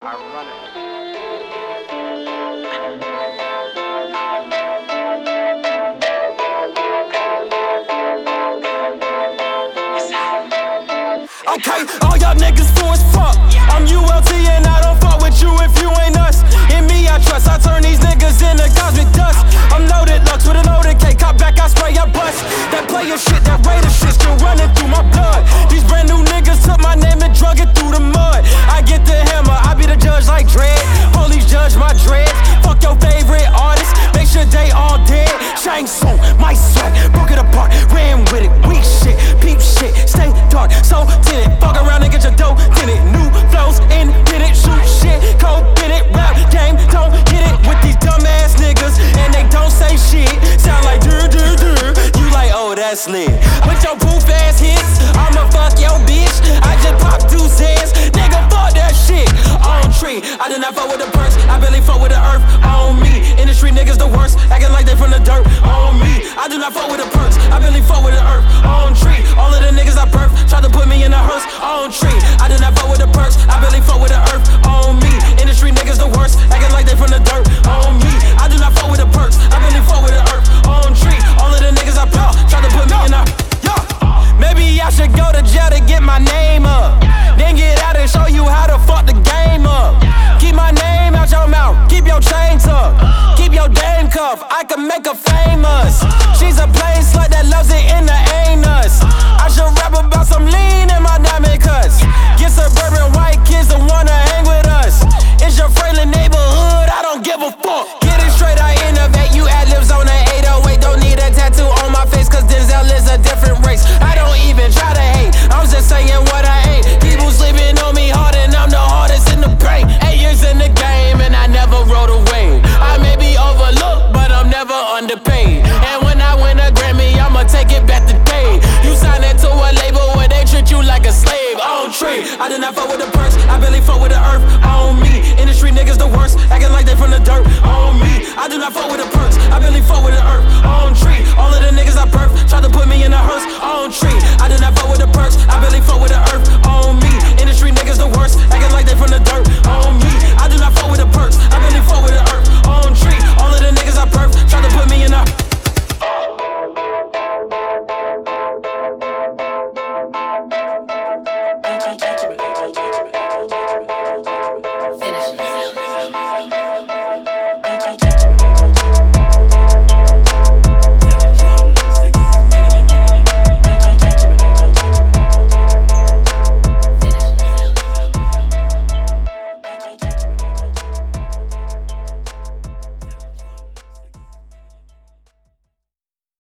I run it. Okay, all y'all niggas fool as fuck. I'm ULT and I don't fuck with you if you ain't us. In me I trust, I turn these niggas into cosmic dust. I'm loaded Lux with an loaded K, cop back, I spray, I bust. That player shit, that Raider shit still running through my blood. These brand new niggas took my name and drug it through the mud. I get the hammer, I be the judge like Dredd. Police judge my dreads. Fuck your favorite artist, make sure they all dead. Shang Tsung, my swag, broke it apart, ran with it, weak shit, peep shit, stay dark, so tinted. Fuck around and get your dough tinted. New flows, infinite, shoot shit, cold it, rap game, don't get it with these dumbass niggas, and they don't say shit. Sound like you like, oh that's lit. With your poof ass hits, I'ma fuck your bitch. I just pop deuces, nigga fuck that shit. On tree, I did not fuck with the purse, I barely fuck with the earth. On me, industry niggas the worst, acting like they from the dirt. On me, I do not fuck with the perks, I barely fuck with the earth. On tree, all of the niggas I perf, try to put me in a hearse. On tree, I do not fuck with the perks, I barely fuck with the earth. On me, industry niggas the worst, acting like they from the dirt. On me, I do not fuck with the perks, I barely fuck with the earth. On tree, all of the niggas I perf, try to put me in a maybe I should go to jail to get my name up, then get out and show you how to fuck the game up. Keep my name out your mouth, keep your chain tucked, keep your dame cuff, I can make her famous. She's a plain slut that loves it in the anus. I should rap about some lean in my diamond cuts. Get suburban white kids to wanna hang with us. It's your friendly neighborhood, I don't give a fuck. Get it straight, I innovate, you ad-libs on the 808. Don't need a tattoo on my face, cause Denzel is a different race. I don't even try to hate, I'm just saying what I ain't. People sleeping on me hard and I'm the hardest in the paint. 8 years in the game and I never rode a wave. I may be overlooked, but I'm never underpaid. And when I win a Grammy, I'ma take it back today. You sign into a label where they treat you like a slave. On tree, I did not fuck with the perks, I barely fuck with the earth. On me, industry niggas the worst, acting like they from the dirt. On me, I do not fuck with the perks, I barely fuck with the earth. On tree, all of the niggas I perf, try to put me in a hearse. On tree, I do not fuck with the perks, I barely fuck with the earth. On me, industry niggas the worst, acting like they from the dirt. On me, I do not fuck with the perks, I barely fuck with the earth. On tree, all of the niggas I perf, try to put me in a finish it.